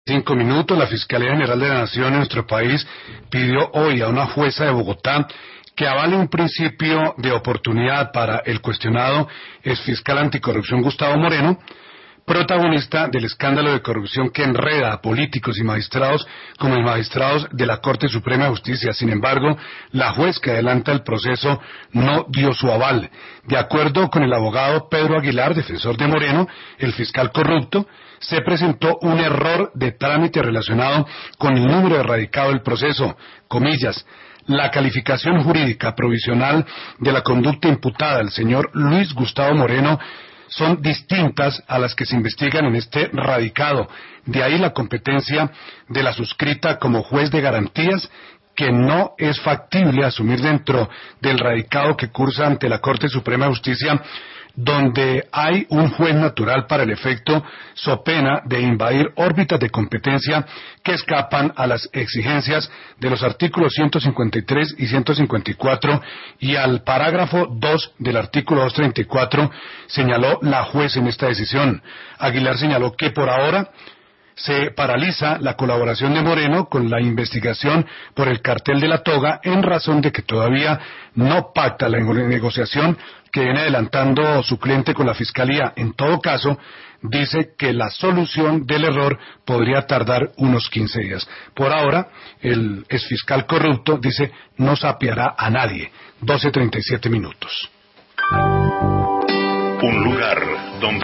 5 minutos, la Fiscalía General de la Nación en nuestro país pidió hoy a una jueza de Bogotá que avale un principio de oportunidad para el cuestionado exfiscal anticorrupción Gustavo Moreno, protagonista del escándalo de corrupción que enreda a políticos y magistrados como los magistrados de la Corte Suprema de Justicia. Sin embargo, la juez que adelanta el proceso no dio su aval. De acuerdo con el abogado Pedro Aguilar, defensor de Moreno, el fiscal corrupto, se presentó un error de trámite relacionado con el número erradicado del proceso, comillas, la calificación jurídica provisional de la conducta imputada al señor Luis Gustavo Moreno son distintas a las que se investigan en este radicado. De ahí la competencia de la suscrita como juez de garantías, que no es factible asumir dentro del radicado que cursa ante la Corte Suprema de Justicia, donde hay un juez natural para el efecto, so pena de invadir órbitas de competencia que escapan a las exigencias de los artículos 153 y 154 y al parágrafo 2 del artículo 234, señaló la juez en esta decisión. Aguilar señaló que por ahora se paraliza la colaboración de Moreno con la investigación por el cartel de la toga en razón de que todavía no pacta la negociación que viene adelantando su cliente con la Fiscalía. En todo caso, dice que la solución del error podría tardar unos 15 días. Por ahora, el exfiscal corrupto dice no sapeará a nadie. 12:37 minutos. Un lugar